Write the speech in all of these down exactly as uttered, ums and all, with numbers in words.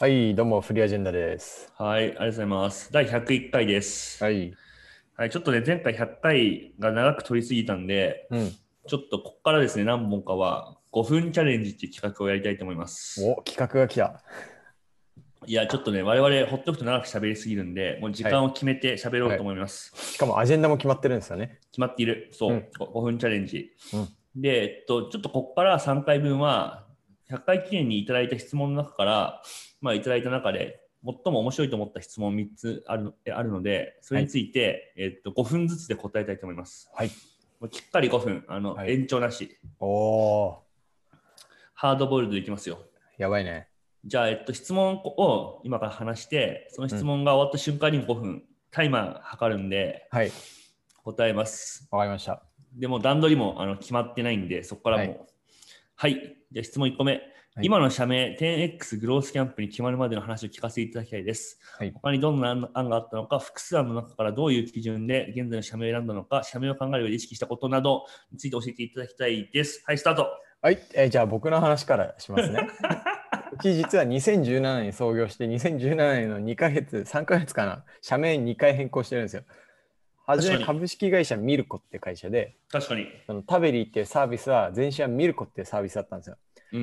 はい、どうも、フリーアジェンダです。 はい、ありがとうございます。だいひゃくいっかいです。 はい。 はい、ちょっとね、前回ひゃっかいが長く取りすぎたんで、 うん。 ちょっとここからですね、何本かはごふんチャレンジっていう企画をやりたいと思います。 お、企画が来た。 いや、ちょっとね、我々ほっとくと長く喋りすぎるんで、もう時はい。 間を決めて喋ろうはい。 と思います。 しかも、アジェンダも決まってるんですよね。 決まっている。 うん。 そう、ごふんチャレンジ。 うん。 で、えっと、ちょっとここからさんかいぶんは、ひゃっかい記念にいただいた質問の中から、まあ、いただいた中で、最も面白いと思った質問みっつあるのあるので、それにはい。 ついて、えっと、ごふんずつで答えたいと思います。 はい。 もうきっかりごふん、あのはい。 延長なし、 おー、 ハードボイルドでいきますよ。 やばいね。 じゃあ、えっと、質問を今から話して、その質うん。 問が終わった瞬間にごふん、タイマー測るんで、 はい。 答えます。 わかりました。 でも段取りもあの決まってないんで、そこからはい。 もう。はい。じゃあ質問いっこめ。 はい。 今の社名 テンエックス グロースキャンプに決まるまでの話を聞かせていただきたいです。 はい。 他にどんな案があったのか、複数案の中からどういう基準で現在の社名を選んだのか、社名を考える上で意識したことなどについて教えていただきたいです。はい、スタート。 はい。えーじゃあ、僕の話からしますね。うち実はにせんじゅうななねんに創業して、にせんじゅうななねんのにかげつ、さんかげつかな、社名にかい変更してるんですよ。はじめ確かに。 株式会社ミルコって会社で、 確かに。 そのタベリーっていうサービスは、前身はミルコっていうサービスだったんですよ。 うん。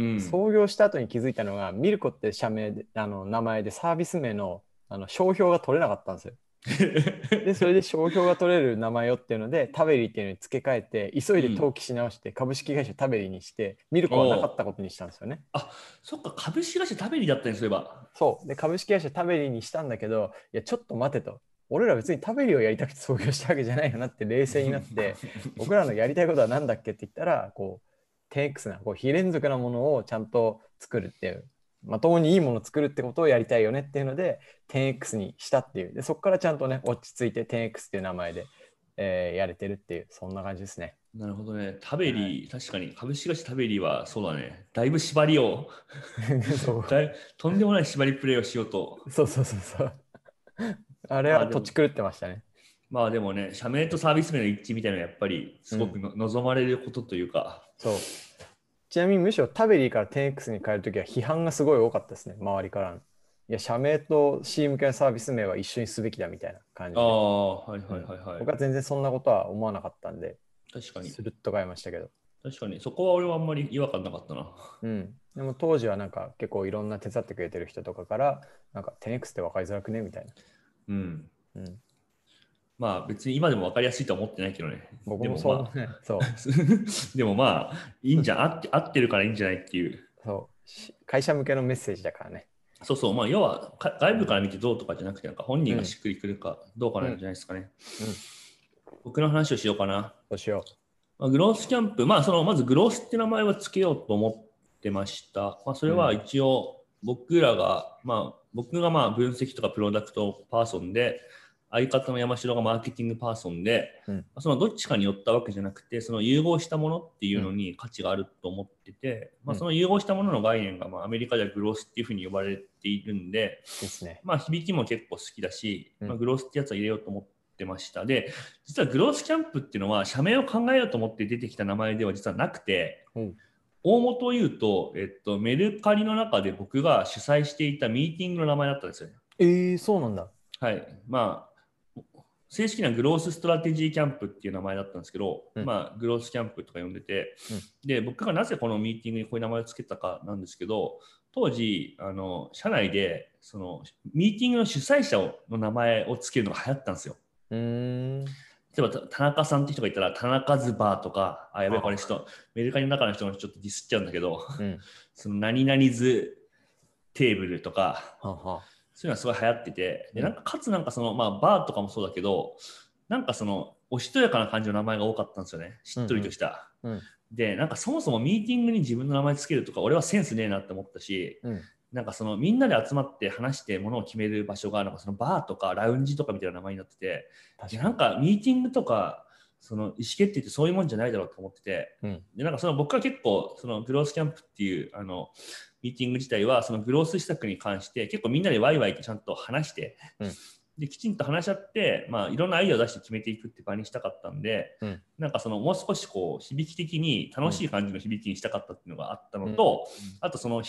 創業した後に気づいたのが、ミルコって社名で、あの名前でサービス名の、あの商標が取れなかったんですよ。で、それで商標が取れる名前をっていうので、タベリーっていうのに付け替えて、急いで登うん。 記し直して、株式会社タベリーにして、ミルおコはなかったお。 ことにしたんですよね。 あ、そっか、株式会社食べりだったんですれば。 そう。で、株式会社タベリーにしたんだけど、いや、ちょっと待てと。俺ら別にタベリーをやりたくて創業したわけじゃないよなって冷静になって、僕らのやりたいことは何だっけって言ったら、こう、テンエックス な、こう非連続なものをちゃんと作るっていう、まともにいいものを作るってことをやりたいよねっていうので、テンエックス にしたっていう。で、そこからちゃんとね、落ち着いて テンエックス っていう名前で、えーやれてるっていう、そんな感じですね。 なるほどね。タベはい。 リー、確かに株式会社タベリーはそうだね。だいぶ縛りをそだいとんでもない縛りプレイをしようと。 うそうそうそうそう。あれまあでも、 は土地狂ってましたね。 まあでもね、社名とサービス名の一致みたいなのはやっぱりすごくうん。 の望まれることというか、 そう。ちなみにむしろタベリーから テンエックス に変えるときは批判がすごい多かったですね、周りからの。いや、社名と シー 向けのサービス名は一緒にすべきだみたいな感あじで。 あ、はいはいうん、 はいはい。 僕は全然そんなことは思わなかったんで、 確かに。 スルッと変えましたけど。 確かに。そこは俺はあんまり違和感なかったな。 うん。でも当時はなんか結構いろんな手伝ってくれてる人とかから、なんか テンエックス って分かりづらくねみたいな。 うん。 うん。 まあ別に今でも分かりやすいとは思ってないけどね。 僕もでもまそう思うね。 あ、 そでもまあ、いいんじゃん。合って、合ってるからいいんじゃないっていう。 う。そう。し会社向けのメッセージだからね。 そうそう。まあ要はか外部から見てどうとかじゃなくて、なんか本うん。 人がしっくりくるかどうかなんじうん。 ゃないですかね。 うん。 僕の話をしようかな。 そうしよまあ、グロースキャンプ、まあ、そのまずグロースって名前はつけようと思ってました。まあ、そう。 れはうん。 一応僕らが、まあ、僕がまあ分析とかプロダクトパーソンで、相方の山城がマーケティングパーソンで、 うん。 そのどっちかに寄ったわけじゃなくて、その融合したものっていうのうん。 に価値があると思ってて、まあ、そうん。 の融合したものの概念がまあアメリカではグロースっていうふうに呼ばれているんで、 ですね。 まあ、響きも結構好きだし、まあ、 うん。 グロースってやつは入れようと思ってました。で、実はグロースキャンプっていうのは社名を考えようと思って出てきた名前では実はなくて、 うん。 大元を言うと、えっと、メルカリの中で僕が主催していたミーティングの名前だったんですよね。 えー、そうなんだ。 はい。まあ、正式なグロースストラテジーキャンプっていう名前だったんですけど、 うん。 まあ、グロースキャンプとか呼んでて、 うん。 で、僕がなぜこのミーティングにこういう名前を付けたかなんですけど、当時、あの、社内で、その、ミーティングの主催者の名前を付けるのが流行ったんですよ。 うーん。 例えば田中さんって人がいたら田中ズバーとか、あ、やべえ、これあ、 人、メルカリの中の人のちょっとディスっちゃうんだけど、 うん。 その何々ズテーブルとか、 はは。 そういうのはすごい流行ってて、で、なんうん。 かかつなんかその、まあバーとかもそうだけど、なんかその、おしとやかな感じの名前が多かったんですよね。しっとりとうん。 した。 うん。 で、なんかそもそもミーティングに自分の名前つけるとか、俺はセンスねえなって思ったし、 うん。 なんかそのみんなで集まって話してものを決める場所がなんかそのバーとかラウンジとかみたいな名前になってて、いやなん確かに。 かミーティングとかその意思決定ってそういうもんじゃないだろうと思ってて、 うん。 でなんかその僕は結構そのグロースキャンプっていうあのミーティング自体はそのグロース施策に関して結構みんなでワイワイとちゃんと話して、 うん。 できちんと話し合って、まあ、いろんなアイデアを出して決めていくって場にしたかったんで、 うん。 なんかそのもう少しこう響き的に楽しいうん。 感じの響きにしたかったっていうのがあったのうん。 と、あとその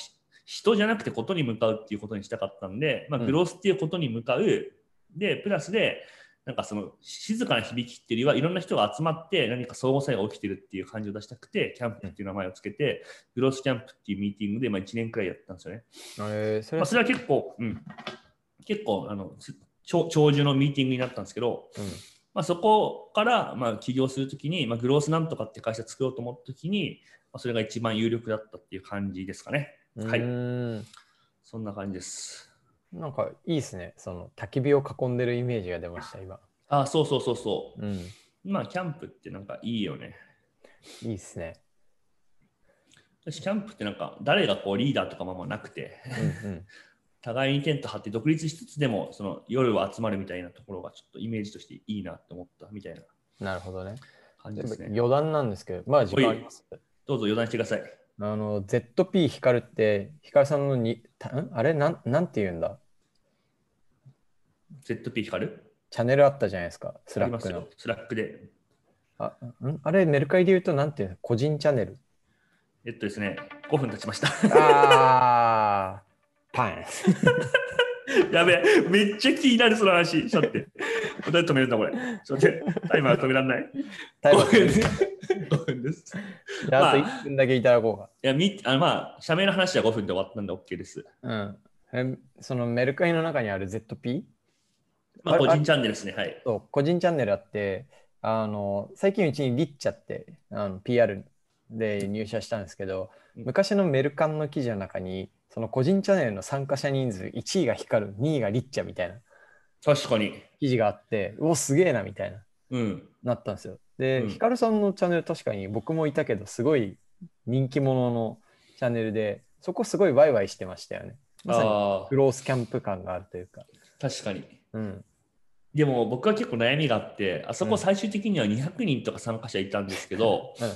人じゃなくてことに向かうっていうことにしたかったんで、まあ、グロースっていうことに向かう、うん、でプラスでなんかその静かな響きっていうよりはいろんな人が集まって何か相互作用が起きてるっていう感じを出したくてキャンプっていう名前をつけて、うん、グロースキャンプっていうミーティングでまあいちねんくらいやったんですよね。 えー、それは、 まあ、それは結構、うん、結構あの長寿のミーティングになったんですけど、うん、まあ、そこからまあ起業するときに、まあ、グロースなんとかって会社作ろうと思ったときに、まあ、それが一番有力だったっていう感じですかね。はい。そんな感じです。 なんかいいですね。その焚き火を囲んでるイメージが出ました、今。 あ、そうそうそうそう。 うん、 まあ、キャンプってなんかいいよね。 いいですね。 私、キャンプってなんか誰がこうリーダーとかもなくて、うんうん、互いにテント張って独立しつつでもその夜は集まるみたいなところがちょっとイメージとしていいなって思ったみたいな。 なるほどね。 感じですね。 余談なんですけど、まあ時間あります。 どうぞ余談してください。 あの、ゼットピー 光ってヒカルさんのに、あれなん、なんて言うんだゼットピー 光るチャンネルあったじゃないですか、スラックの。 スラックで。 あ、んあれ、メルカリで言うとなんていうの個人チャンネル。 えっとですね、ごふん経ちました。 あー、パン。 やべえ、めっちゃ気になるその話。ちょっと待って。どうやって止めるんだこれ。ちょっと待って、タイマー止められない。 タイマー止める。 ごふんです。 じゃあ、あといっぷんだけいただこうか。 いや、みあのまあ、社名の話はごふんで終わったんで OK です。 うん。えそのメルカリの中にある ゼットピー？ まあ、個人チャンネルですね。はい。 そう、個人チャンネルあって、あの、最近うちにリッチャってあの ピーアール で入社したんですけど、昔のメルカンの記事の中に、その個人チャンネルの参加者人数いちいが光る、にいがリッチャみたいな。 確かに。 記事があって、うお、すげえなみたいな、 うん、 なったんですよ。で、 うん、 ヒカルさんのチャンネル確かに僕もいたけど、すごい人気者のチャンネルで、そこすごいワイワイしてましたよね。まさにクロースキャンプ感があるというか。 確かに。 うん。 でも僕は結構悩みがあって、あそこ最終的にはにひゃくにんとか参加者いたんですけど、うん、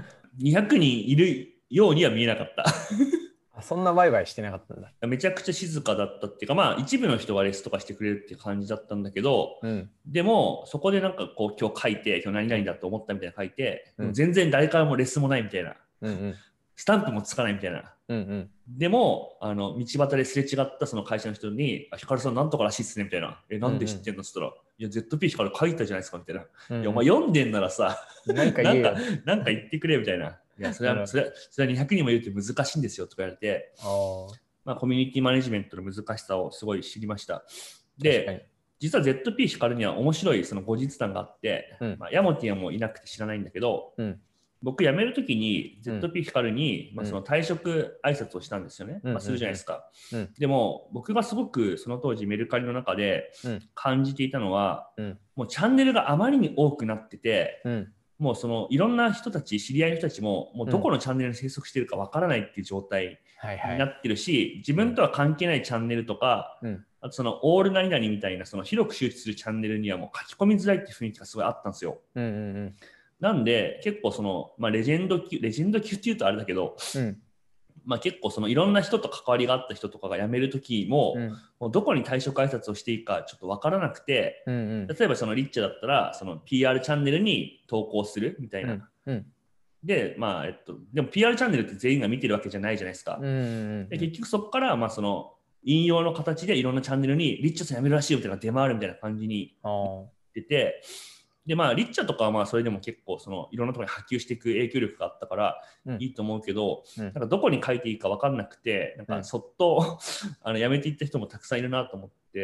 にひゃくにんいるようには見えなかった。 あ、そんなワイワイしてなかったんだ。 めちゃくちゃ静かだったっていうか、まあ一部の人がレスとかしてくれるっていう感じだったんだけど、うん、でもそこでなんかこう今日書いて、今日何々だと思ったみたいな書いて、うん、全然誰からもレスもないみたいな。うんうん、スタンプもつかないみたいな。うんうん、でもあの道端ですれ違ったその会社の人に「ヒカルさんなんとからしいっすね」みたいな「えなんで知ってんの?」っつったら「いや ゼットピー ヒカル書いたじゃないですか」みたいな「うんうん、いやお前読んでんならさなんか言なんか言ってくれ」みたいな「いやそれはそれはそれはにひゃくにんもいるって難しいんですよ」とか言われて、まあ、コミュニティマネジメントの難しさをすごい知りました。で実は ゼットピー ヒカルには面白いその後日談があって、うん、まあ、ヤモティアもいなくて知らないんだけど、うん、僕辞めるときに ゼットピー ヒカルに、うん、まあ、その退職挨拶をしたんですよね、うん、まあ、するじゃないですか、うん、でも僕がすごくその当時メルカリの中で感じていたのは、うん、もうチャンネルがあまりに多くなってて、うん、もうそのいろんな人たち知り合いの人たちももうどこのチャンネルに生息しているかわからないっていう状態になってるし、はいはい、自分とは関係ないチャンネルとか、うん、あとそのオール何々みたいなその広く周知するチャンネルにはもう書き込みづらいっていう雰囲気がすごいあったんですよ、うんうんうん、なんで結構その、まあ、レジェンド級レジェンド級っていうとあれだけど、うんまあ、結構そのいろんな人と関わりがあった人とかが辞める時も、うん、もうどこに退職挨拶をしていいかちょっと分からなくて、うんうん、例えばそのリッチャだったらその ピーアール チャンネルに投稿するみたいな、うんうん、でまあえっとでも ピーアール チャンネルって全員が見てるわけじゃないじゃないですか、うんうんうん、で結局そこからまあその引用の形でいろんなチャンネルにリッチャさん辞めるらしいよみたいな出回るみたいな感じに出て、でまあリッチャとかはまあそれでも結構そのいろんなところに波及していく影響力があったからいいと思うけど、うん、なんかどこに書いていいか分かんなくてなんかそっと、うん、あの辞めていった人もたくさんいるなと思って、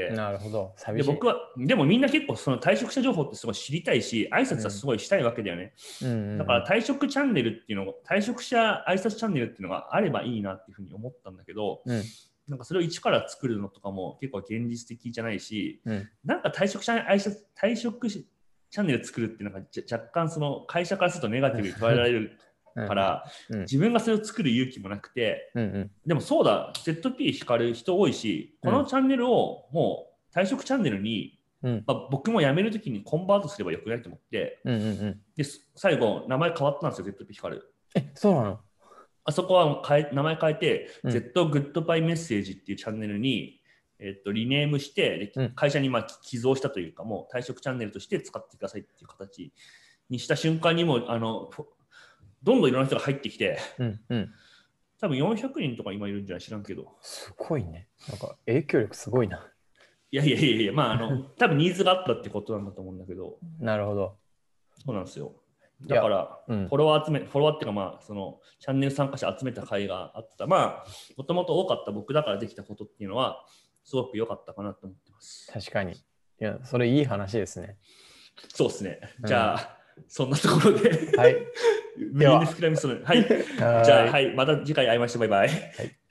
なるほど、寂しい。 で僕はでもみんな結構その退職者情報ってすごい知りたいし挨拶はすごいしたいわけだよね、うん、だから退職チャンネルっていうの退職者挨拶チャンネルっていうのがあればいいなっていうふうに思ったんだけど、うんなんかそれを一から作るのとかも結構現実的じゃないし、うん、なんか退職者挨拶退職チャンネル作るっていうのが若干その会社からするとネガティブに捉えられるから、うんうん、自分がそれを作る勇気もなくて、うんうん、でもそうだ ゼットピー 光る人多いしこのチャンネルをもう退職チャンネルに、うんまあ、僕も辞めるときにコンバートすればよくないと思って、うんうんうん、で最後名前変わったんですよ ゼットピー 光る。 えそうなの？ あそこは変え名前変えて、うん、Z グッドバイメッセージっていうチャンネルに、えっと、リネームしてで会社にまあ寄贈したというかもう退職チャンネルとして使ってくださいっていう形にした瞬間にもあのどんどんいろんな人が入ってきて、うんうん、 多分よんひゃくにんとか今いるんじゃない知らんけど。 すごいね。なんか影響力すごいな。 いやいやいやいや、まあ、あの、多分ニーズがあったってことなんだと思うんだけど。 なるほど。 そうなんですよ。だから、うん、フォロワー集め、フォロワーっていうか、まあ、その、チャンネル参加者集めた会があった。まあ、もともと多かった僕だからできたことっていうのは、すごく良かったかなと思ってます。 確かに。いや、それいい話ですね。 そうですね。じゃあ、うん、そんなところで。 はい。 では、はい。じゃあ、はい。また次回会いましょう。バイバイ。はい。